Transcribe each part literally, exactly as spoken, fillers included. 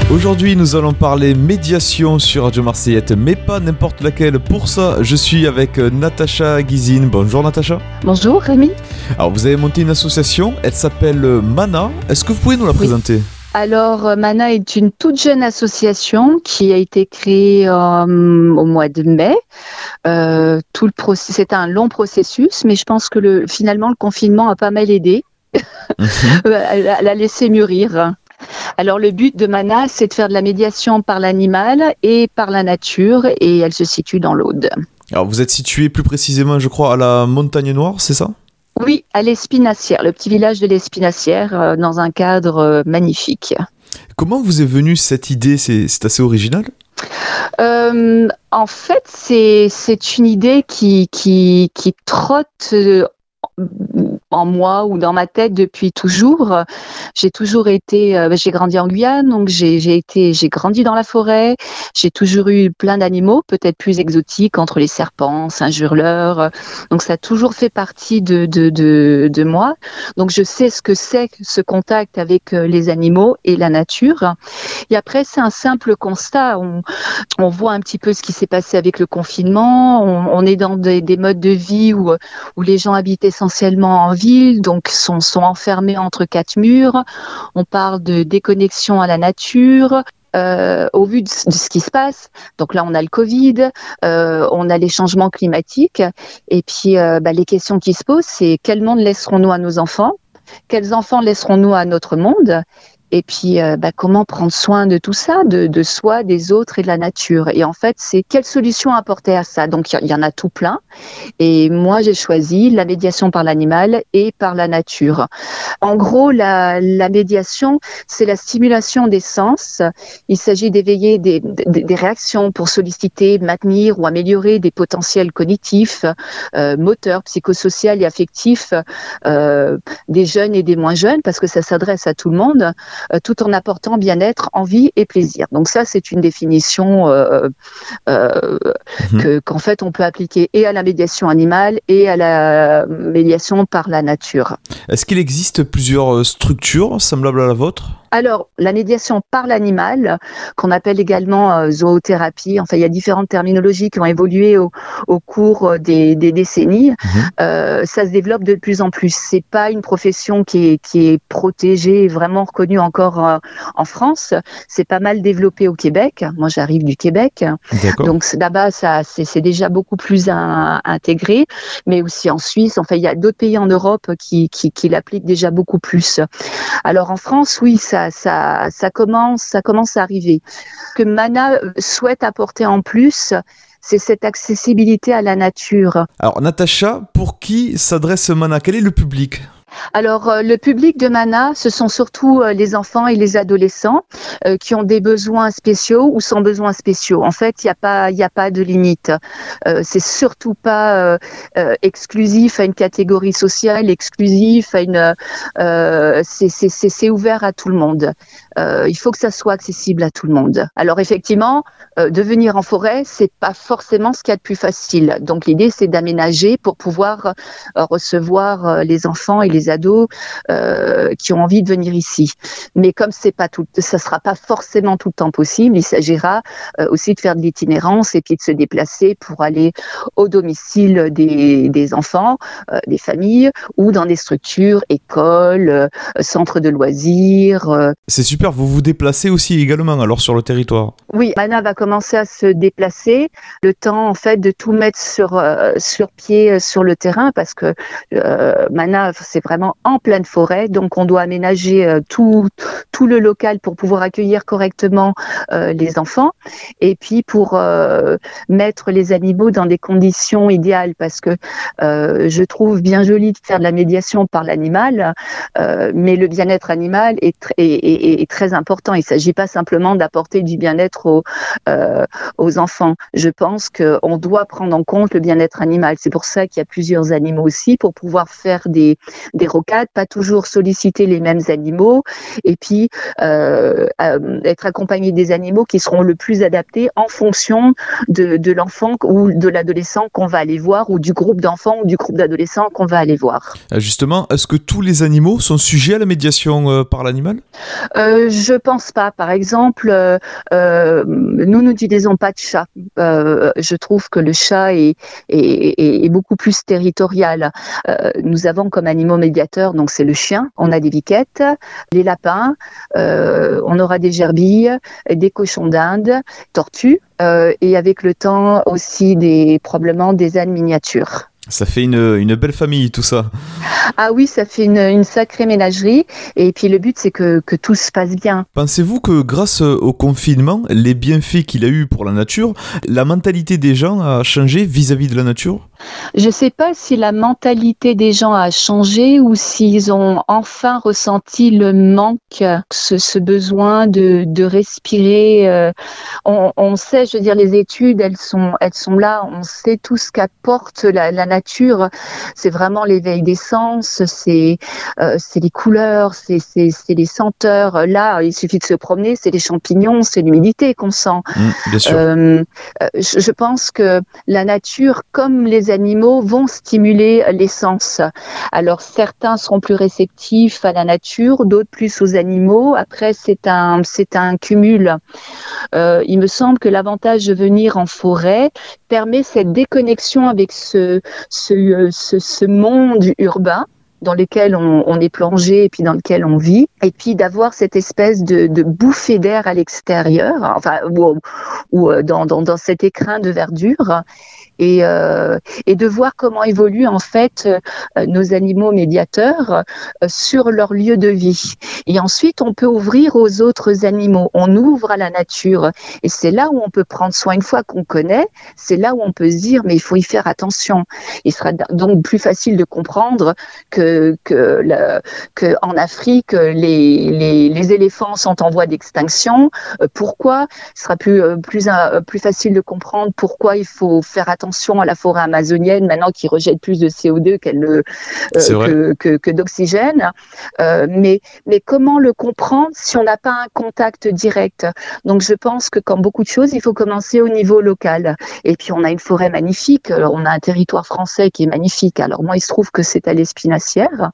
Aujourd'hui, nous allons parler médiation sur Radio Marseillette, mais pas n'importe laquelle. Pour ça, je suis avec Natacha Guizine. Bonjour Natacha. Bonjour Rémi. Alors, vous avez monté une association, elle s'appelle Mana. Est-ce que vous pouvez nous la Oui. présenter ? Alors, Mana est une toute jeune association qui a été créée euh, au mois de mai. Euh, tout le process, c'est un long processus, mais je pense que le, finalement, le confinement a pas mal aidé. Mm-hmm. Elle l'a laissé mûrir. Alors, le but de Mana, c'est de faire de la médiation par l'animal et par la nature, et elle se situe dans l'Aude. Alors, vous êtes situé plus précisément, je crois, à la Montagne Noire, c'est ça ? Oui, à l'Espinassière, le petit village de l'Espinassière, euh, dans un cadre euh, magnifique. Comment vous est venue cette idée ? C'est, c'est assez original ? Euh, en fait, c'est, c'est une idée qui, qui, qui trotte euh, en moi ou dans ma tête depuis toujours. J'ai toujours été, euh, j'ai grandi en Guyane, donc j'ai, j'ai été, j'ai grandi dans la forêt. J'ai toujours eu plein d'animaux, peut-être plus exotiques, entre les serpents, singes hurleurs. Donc ça a toujours fait partie de, de, de, de moi. Donc je sais ce que c'est ce contact avec les animaux et la nature. Et après, c'est un simple constat. On, on voit un petit peu ce qui s'est passé avec le confinement. On, on est dans des, des modes de vie où, où les gens habitent essentiellement en ville, donc sont, sont enfermés entre quatre murs. On parle de déconnexion à la nature. Euh, au vu de, de ce qui se passe, donc là on a le Covid, euh, on a les changements climatiques, et puis euh, bah, les questions qui se posent, c'est quel monde laisserons-nous à nos enfants ? Quels enfants laisserons-nous à notre monde ? Et puis, euh, bah, comment prendre soin de tout ça, de, de soi, des autres et de la nature. Et en fait, c'est quelle solution apporter à ça ? Donc, il y, y en a tout plein. Et moi, j'ai choisi la médiation par l'animal et par la nature. En gros, la, la médiation, c'est la stimulation des sens. Il s'agit d'éveiller des, des, des réactions pour solliciter, maintenir ou améliorer des potentiels cognitifs, euh, moteurs, psychosociaux et affectifs euh, des jeunes et des moins jeunes, parce que ça s'adresse à tout le monde, euh, tout en apportant bien-être, envie et plaisir. Donc ça, c'est une définition euh, euh, mmh. que, qu'en fait, on peut appliquer et à la médiation animale et à la médiation par la nature. Est-ce qu'il existe plusieurs structures semblables à la vôtre ? Alors, la médiation par l'animal, qu'on appelle également euh, zoothérapie, enfin, il y a différentes terminologies qui ont évolué au, au cours des, des décennies. Mmh. Euh, ça se développe de plus en plus. C'est pas une profession qui est, qui est protégée et vraiment reconnue encore euh, en France. C'est pas mal développé au Québec. Moi, j'arrive du Québec. D'accord. Donc, là-bas, ça, c'est, c'est déjà beaucoup plus un, intégré. Mais aussi en Suisse. Enfin, il y a d'autres pays en Europe qui, qui, qui l'appliquent déjà beaucoup plus. Alors, en France, oui, ça Ça, ça, ça commence, ça commence à arriver. Ce que Mana souhaite apporter en plus, c'est cette accessibilité à la nature. Alors, Natacha, pour qui s'adresse Mana ? Quel est le public ? Alors, euh, le public de Mana, ce sont surtout euh, les enfants et les adolescents euh, qui ont des besoins spéciaux ou sans besoins spéciaux. En fait, il n'y a pas, il n'y a pas de limite. Euh, c'est surtout pas euh, euh, exclusif à une catégorie sociale, exclusif à une. Euh, c'est, c'est, c'est, c'est ouvert à tout le monde. Euh, il faut que ça soit accessible à tout le monde. Alors effectivement, euh, de venir en forêt, c'est pas forcément ce qu'il y a de plus facile. Donc l'idée, c'est d'aménager pour pouvoir euh, recevoir euh, les enfants et les ados euh, qui ont envie de venir ici. Mais comme c'est pas tout, ça sera pas forcément tout le temps possible, il s'agira euh, aussi de faire de l'itinérance et puis de se déplacer pour aller au domicile des, des enfants, euh, des familles ou dans des structures, écoles, euh, centres de loisirs. Euh. C'est super, vous vous déplacez aussi également alors sur le territoire ? Oui, Mana va commencer à se déplacer, le temps en fait de tout mettre sur euh, sur pied euh, sur le terrain parce que euh, Mana c'est vraiment en pleine forêt, donc on doit aménager euh, tout tout le local pour pouvoir accueillir correctement euh, les enfants et puis pour euh, mettre les animaux dans des conditions idéales parce que euh, je trouve bien joli de faire de la médiation par l'animal, euh, mais le bien-être animal est, tr- est, est, est très important. Il ne s'agit pas simplement d'apporter du bien-être aux, euh, aux enfants. Je pense qu'on doit prendre en compte le bien-être animal. C'est pour ça qu'il y a plusieurs animaux aussi pour pouvoir faire des, des rocades, pas toujours solliciter les mêmes animaux, et puis euh, euh, être accompagné des animaux qui seront le plus adaptés en fonction de, de l'enfant ou de l'adolescent qu'on va aller voir, ou du groupe d'enfants ou du groupe d'adolescents qu'on va aller voir. Justement, est-ce que tous les animaux sont sujets à la médiation euh, par l'animal ? euh, Je pense pas. Par exemple, euh, euh, nous n'utilisons pas de chat. Euh, je trouve que le chat est, est, est beaucoup plus territorial. Euh, nous avons comme animaux médiateurs, donc c'est le chien, on a des biquettes, les lapins, euh, on aura des gerbilles, des cochons d'Inde, tortues, euh, et avec le temps aussi des, probablement des ânes miniatures. Ça fait une, une belle famille, tout ça. Ah oui, ça fait une, une sacrée ménagerie. Et puis le but, c'est que, que tout se passe bien. Pensez-vous que grâce au confinement, les bienfaits qu'il a eu pour la nature, la mentalité des gens a changé vis-à-vis de la nature ? Je ne sais pas si la mentalité des gens a changé ou s'ils ont enfin ressenti le manque, ce, ce besoin de, de respirer. Euh, on, on sait, je veux dire, les études, elles sont, elles sont là. On sait tout ce qu'apporte la, la nature. C'est vraiment l'éveil des sens, c'est, euh, c'est les couleurs, c'est, c'est, c'est les senteurs. Là, il suffit de se promener, c'est les champignons, c'est l'humidité qu'on sent. Mmh, bien sûr. Euh, je, je pense que la nature, comme les animaux, vont stimuler les sens. Alors certains seront plus réceptifs à la nature, d'autres plus aux animaux. Après, c'est un, c'est un cumul. Euh, il me semble que l'avantage de venir en forêt permet cette déconnexion avec ce, ce, ce, ce monde urbain dans lequel on, on est plongé et puis dans lequel on vit, et puis d'avoir cette espèce de, de bouffée d'air à l'extérieur, enfin, ou, ou dans, dans, dans cet écrin de verdure. Et, euh, et de voir comment évoluent en fait euh, nos animaux médiateurs euh, sur leur lieu de vie. Et ensuite, on peut ouvrir aux autres animaux. On ouvre à la nature. Et c'est là où on peut prendre soin. Une fois qu'on connaît, c'est là où on peut se dire, mais il faut y faire attention. Il sera donc plus facile de comprendre que, que, le, que en Afrique, les, les, les éléphants sont en voie d'extinction. Euh, pourquoi ? Il sera plus, plus, euh, plus facile de comprendre pourquoi il faut faire attention à la forêt amazonienne maintenant qui rejette plus de C O deux qu'elle le, euh, que, que, que d'oxygène. Euh, mais, mais comment le comprendre si on n'a pas un contact direct ? Donc je pense que comme beaucoup de choses, il faut commencer au niveau local. Et puis on a une forêt magnifique, on a un territoire français qui est magnifique. Alors moi, il se trouve que c'est à l'Espinassière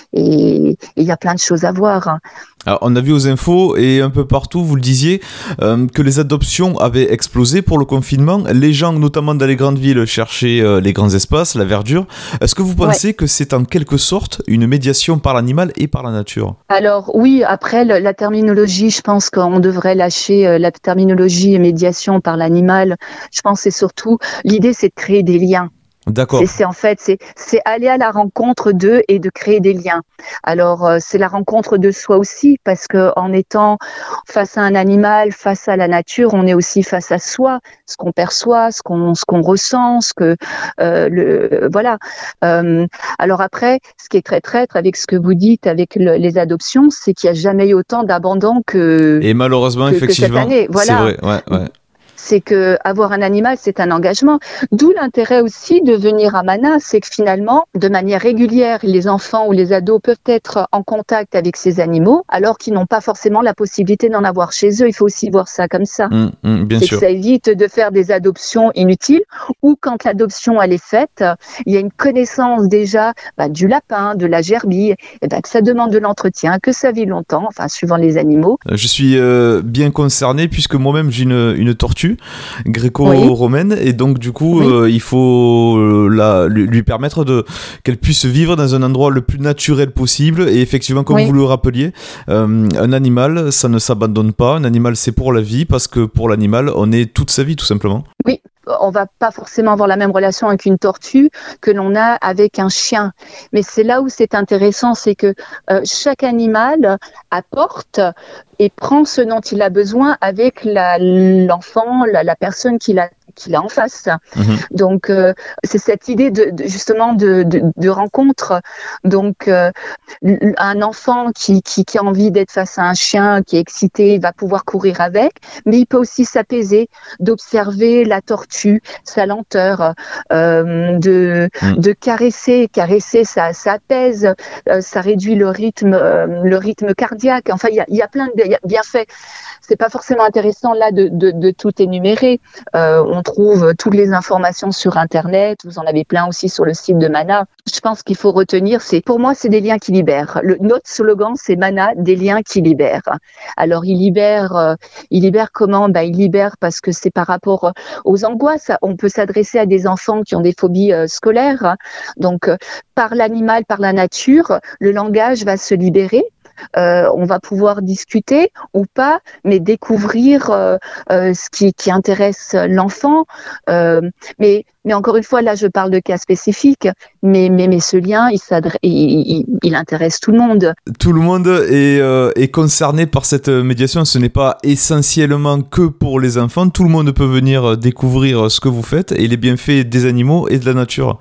et il y a plein de choses à voir. Alors, on a vu aux infos et un peu partout, vous le disiez, euh, que les adoptions avaient explosé pour le confinement. Les gens, notamment dans les grandes villes, cherchaient euh, les grands espaces, la verdure. Est-ce que vous pensez ouais. que c'est en quelque sorte une médiation par l'animal et par la nature ? Alors oui, après le, la terminologie, je pense qu'on devrait lâcher euh, la terminologie médiation par l'animal. Je pense que c'est surtout, l'idée c'est de créer des liens. D'accord. C'est, c'est en fait, c'est, c'est aller à la rencontre d'eux et de créer des liens. Alors, euh, c'est la rencontre de soi aussi, parce que en étant face à un animal, face à la nature, on est aussi face à soi, ce qu'on perçoit, ce qu'on, ce qu'on ressent, ce que, euh, le, voilà. Euh, alors après, ce qui est très traître avec ce que vous dites, avec le, les adoptions, c'est qu'il n'y a jamais eu autant d'abandon que. Et malheureusement, que, effectivement, que cette année. Voilà. C'est vrai, ouais, ouais. C'est que avoir un animal, c'est un engagement. D'où l'intérêt aussi de venir à Mana, c'est que finalement, de manière régulière, les enfants ou les ados peuvent être en contact avec ces animaux, alors qu'ils n'ont pas forcément la possibilité d'en avoir chez eux. Il faut aussi voir ça comme ça. Mmh, mmh, bien c'est sûr. Que ça évite de faire des adoptions inutiles, ou quand l'adoption elle est faite, il y a une connaissance déjà bah, du lapin, de la gerbille, et bah, que ça demande de l'entretien, que ça vit longtemps, enfin suivant les animaux. Je suis euh, bien concerné puisque moi-même j'ai une, une tortue gréco-romaine oui. et donc du coup oui. euh, il faut euh, la, lui, lui permettre de qu'elle puisse vivre dans un endroit le plus naturel possible et effectivement comme oui. vous le rappeliez euh, un animal ça ne s'abandonne pas, un animal c'est pour la vie parce que pour l'animal on est toute sa vie tout simplement. Oui. On va pas forcément avoir la même relation avec une tortue que l'on a avec un chien. Mais c'est là où c'est intéressant, c'est que euh, chaque animal apporte et prend ce dont il a besoin avec la, l'enfant, la, la personne qui l'a qu'il a en face. Mmh. Donc, euh, c'est cette idée de, de justement de, de, de rencontre. Donc, euh, un enfant qui, qui, qui a envie d'être face à un chien, qui est excité, va pouvoir courir avec, mais il peut aussi s'apaiser, d'observer la tortue, sa lenteur, euh, de, mmh. de caresser. Caresser, ça, ça apaise, euh, ça réduit le rythme, euh, le rythme cardiaque. Enfin, il y a, y a plein de y a bienfaits. C'est pas forcément intéressant là de, de, de tout énumérer. Euh, on trouve toutes les informations sur Internet. Vous en avez plein aussi sur le site de Mana. Je pense qu'il faut retenir, c'est pour moi, c'est des liens qui libèrent. Le, notre slogan, c'est Mana, des liens qui libèrent. Alors, il libère, euh, il libère comment ? Ben, il libère parce que c'est par rapport aux angoisses. On peut s'adresser à des enfants qui ont des phobies euh, scolaires. Donc, euh, par l'animal, par la nature, le langage va se libérer. Euh, on va pouvoir discuter ou pas, mais découvrir euh, euh, ce qui, qui intéresse l'enfant. Euh, mais, mais encore une fois, là, je parle de cas spécifiques, mais, mais, mais ce lien, il, il, il, il intéresse tout le monde. Tout le monde est, euh, est concerné par cette médiation. Ce n'est pas essentiellement que pour les enfants. Tout le monde peut venir découvrir ce que vous faites et les bienfaits des animaux et de la nature.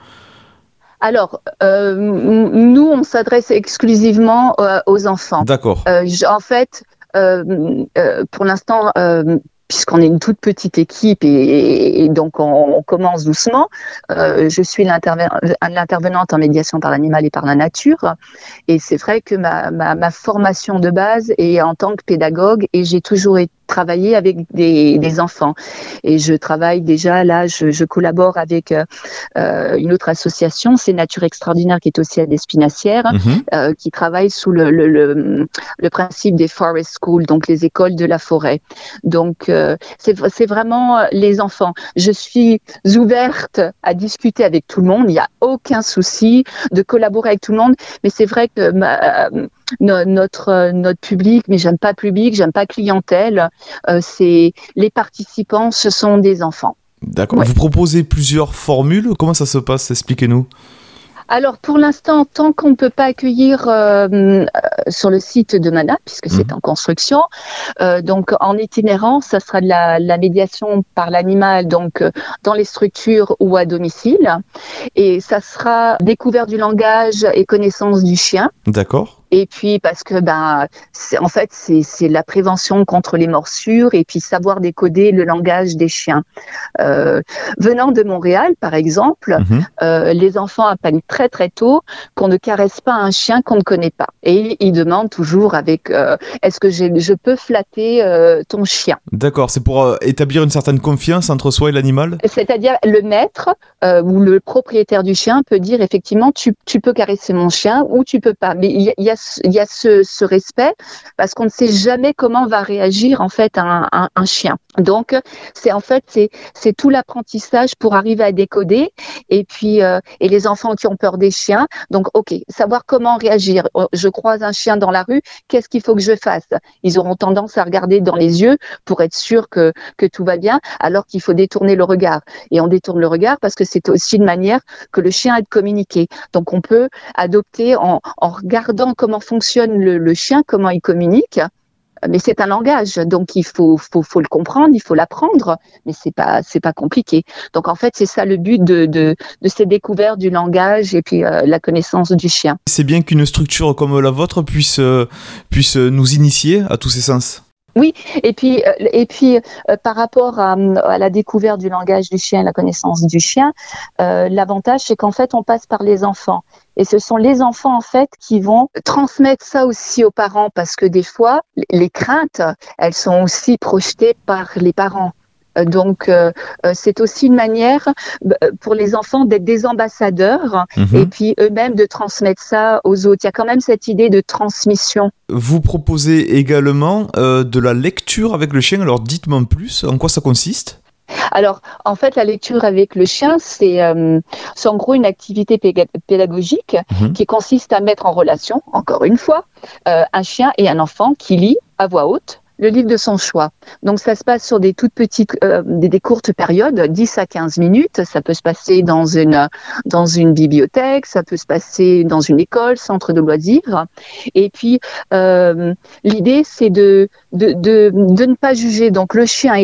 Alors, euh, nous, on s'adresse exclusivement euh, aux enfants. D'accord. Euh, en fait, euh, euh, pour l'instant, euh, puisqu'on est une toute petite équipe et, et, et donc on, on commence doucement, euh, je suis l'interven- l'intervenante en médiation par l'animal et par la nature. Et c'est vrai que ma, ma, ma formation de base est en tant que pédagogue et j'ai toujours été travailler avec des, des enfants. Et je travaille déjà, là, je, je collabore avec euh, une autre association, c'est Nature Extraordinaire, qui est aussi à l'Espinassière, mmh. euh, qui travaille sous le, le, le, le principe des forest schools, donc les écoles de la forêt. Donc, euh, c'est, c'est vraiment les enfants. Je suis ouverte à discuter avec tout le monde, il n'y a aucun souci de collaborer avec tout le monde, mais c'est vrai que ma, euh, notre, notre public, mais j'aime pas public, j'aime pas clientèle, Euh, c'est les participants, ce sont des enfants. D'accord. Ouais. Vous proposez plusieurs formules. Comment ça se passe ? Expliquez-nous. Alors, pour l'instant, tant qu'on ne peut pas accueillir euh, euh, sur le site de Mana, puisque mmh. c'est en construction, euh, donc en itinérant, ça sera de la, la médiation par l'animal, donc euh, dans les structures ou à domicile, et ça sera découverte du langage et connaissance du chien. D'accord. Et puis parce que ben c'est, en fait c'est c'est la prévention contre les morsures et puis savoir décoder le langage des chiens. Euh, venant de Montréal par exemple, mmh. euh, les enfants apprennent très très tôt qu'on ne caresse pas un chien qu'on ne connaît pas et ils demandent toujours avec euh, est-ce que j'ai, je peux flatter euh, ton chien. D'accord, c'est pour euh, établir une certaine confiance entre soi et l'animal. C'est-à-dire le maître euh, ou le propriétaire du chien peut dire effectivement tu tu peux caresser mon chien ou tu peux pas. Mais il y, y a il y a ce, ce respect parce qu'on ne sait jamais comment va réagir en fait un, un, un chien. Donc c'est en fait c'est c'est tout l'apprentissage pour arriver à décoder et puis euh, et les enfants qui ont peur des chiens. Donc ok, savoir comment réagir. Je croise un chien dans la rue, qu'est-ce qu'il faut que je fasse ? Ils auront tendance à regarder dans les yeux pour être sûr que que tout va bien, alors qu'il faut détourner le regard. Et on détourne le regard parce que c'est aussi une manière que le chien a de communiquer. Donc on peut adopter en en regardant comment fonctionne le, le chien, comment il communique, mais c'est un langage, donc il faut, faut, faut le comprendre, il faut l'apprendre, mais c'est pas, c'est pas compliqué. Donc en fait, c'est ça le but de, de, de ces découvertes du langage et puis euh, la connaissance du chien. C'est bien qu'une structure comme la vôtre puisse, euh, puisse nous initier à tous ces sens. Oui, et puis, et puis euh, par rapport à, à la découverte du langage du chien, la connaissance du chien, euh, l'avantage c'est qu'en fait on passe par les enfants. Et ce sont les enfants en fait qui vont transmettre ça aussi aux parents parce que des fois les craintes, elles sont aussi projetées par les parents. Donc, euh, c'est aussi une manière pour les enfants d'être des ambassadeurs mmh. et puis eux-mêmes de transmettre ça aux autres. Il y a quand même cette idée de transmission. Vous proposez également euh, de la lecture avec le chien. Alors, dites-moi en plus, en quoi ça consiste ? Alors, en fait, la lecture avec le chien, c'est, euh, c'est en gros une activité péga- pédagogique mmh. qui consiste à mettre en relation, encore une fois, euh, un chien et un enfant qui lit à voix haute le livre de son choix. Donc, ça se passe sur des toutes petites, euh, des, des courtes périodes, dix à quinze minutes. Ça peut se passer dans une, dans une bibliothèque, ça peut se passer dans une école, centre de loisirs. Et puis, euh, l'idée, c'est de, de, de, de ne pas juger. Donc, le chien est là.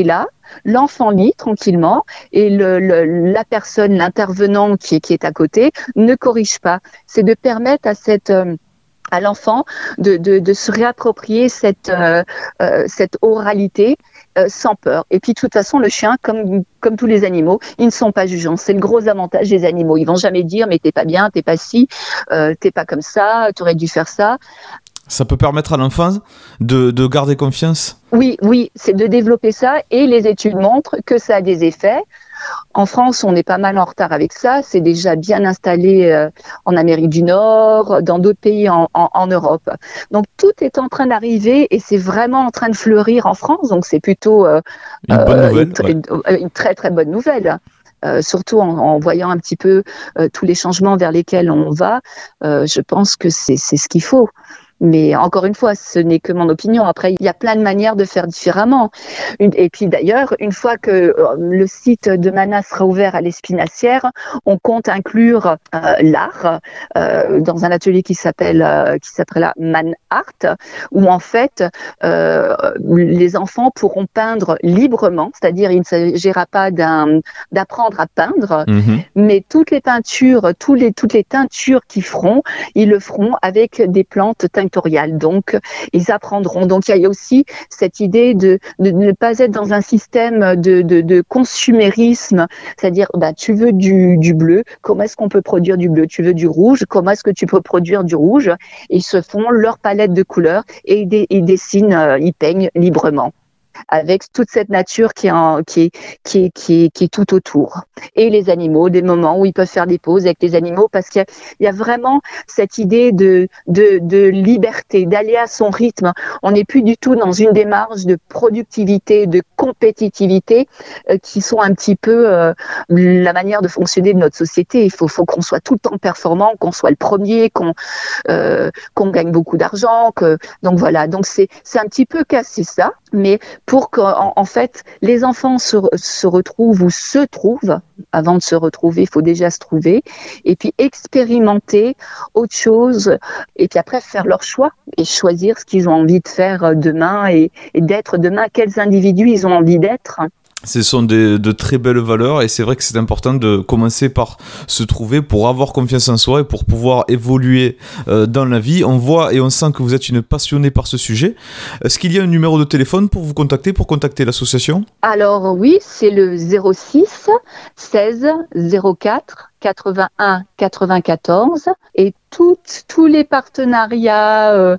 l'enfant lit tranquillement et le, le, la personne, l'intervenant qui est, qui est à côté, ne corrige pas. C'est de permettre à cette euh, à l'enfant de, de, de se réapproprier cette, euh, euh, cette oralité euh, sans peur. Et puis de toute façon, le chien, comme, comme tous les animaux, ils ne sont pas jugeants. C'est le gros avantage des animaux. Ils vont jamais dire mais t'es pas bien, t'es pas ci, euh, t'es pas comme ça, t'aurais dû faire ça. Ça peut permettre à l'enfant de, de garder confiance ? Oui, oui, c'est de développer ça et les études montrent que ça a des effets. En France, on est pas mal en retard avec ça. C'est déjà bien installé euh, en Amérique du Nord, dans d'autres pays en, en, en Europe. Donc, tout est en train d'arriver et c'est vraiment en train de fleurir en France. Donc, c'est plutôt euh, une, bonne euh, nouvelle, une, ouais. une, une très, très bonne nouvelle. Euh, surtout en, en voyant un petit peu euh, tous les changements vers lesquels on va. Euh, je pense que c'est, c'est ce qu'il faut. Mais encore une fois, ce n'est que mon opinion. Après, il y a plein de manières de faire différemment. Et puis d'ailleurs, une fois que le site de Mana sera ouvert à l'Espinassière, on compte inclure euh, l'art euh, dans un atelier qui s'appelle euh, qui s'appellera Man Art, où en fait euh, les enfants pourront peindre librement, c'est-à-dire il ne s'agira pas d'un, d'apprendre à peindre, mmh. mais toutes les peintures, tous les, toutes les teintures qu'ils feront, ils le feront avec des plantes tinctoriales. Donc, ils apprendront. Donc, il y a aussi cette idée de, de ne pas être dans un système de, de, de consumérisme, c'est-à-dire, bah, tu veux du, du bleu, comment est-ce qu'on peut produire du bleu ? Tu veux du rouge, comment est-ce que tu peux produire du rouge ? Ils se font leur palette de couleurs et ils, ils dessinent, euh, ils peignent librement, avec toute cette nature qui est, en, qui, est, qui, est, qui, est, qui est tout autour. Et les animaux, des moments où ils peuvent faire des pauses avec les animaux, parce qu'il y a, il y a vraiment cette idée de, de, de liberté, d'aller à son rythme. On n'est plus du tout dans une démarche de productivité, de compétitivité, euh, qui sont un petit peu euh, la manière de fonctionner de notre société. Il faut, faut qu'on soit tout le temps performant, qu'on soit le premier, qu'on, euh, qu'on gagne beaucoup d'argent. Que, donc voilà, donc c'est, c'est un petit peu casser ça, mais pour qu'en en fait, les enfants se, se retrouvent ou se trouvent. Avant de se retrouver, il faut déjà se trouver. Et puis expérimenter autre chose. Et puis après, faire leur choix et choisir ce qu'ils ont envie de faire demain et, et d'être demain. Quels individus ils ont envie d'être. Ce sont des, de très belles valeurs et c'est vrai que c'est important de commencer par se trouver pour avoir confiance en soi et pour pouvoir évoluer euh, dans la vie. On voit et on sent que vous êtes une passionnée par ce sujet. Est-ce qu'il y a un numéro de téléphone pour vous contacter, pour contacter l'association ? Alors oui, c'est le zéro six seize zéro quatre quatre-vingt-un quatre-vingt-quatorze et toutes, tous les partenariats, euh,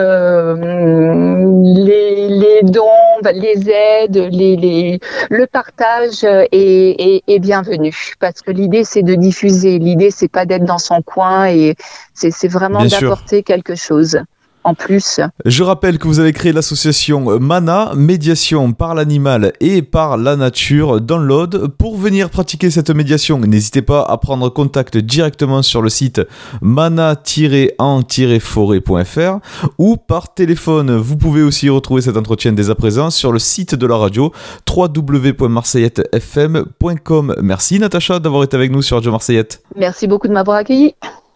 euh, les, les dons, les aides, les, les, le partage est, est, est bienvenu parce que l'idée c'est de diffuser, l'idée c'est pas d'être dans son coin et c'est, c'est vraiment Bien d'apporter sûr. quelque chose. En plus. Je rappelle que vous avez créé l'association Mana, médiation par l'animal et par la nature dans l'Aude. Pour venir pratiquer cette médiation, n'hésitez pas à prendre contact directement sur le site mana tiret en tiret forêt point f r ou par téléphone. Vous pouvez aussi retrouver cet entretien dès à présent sur le site de la radio w w w point marseillette f m point com. Merci Natacha d'avoir été avec nous sur Radio Marseillette. Merci beaucoup de m'avoir accueilli.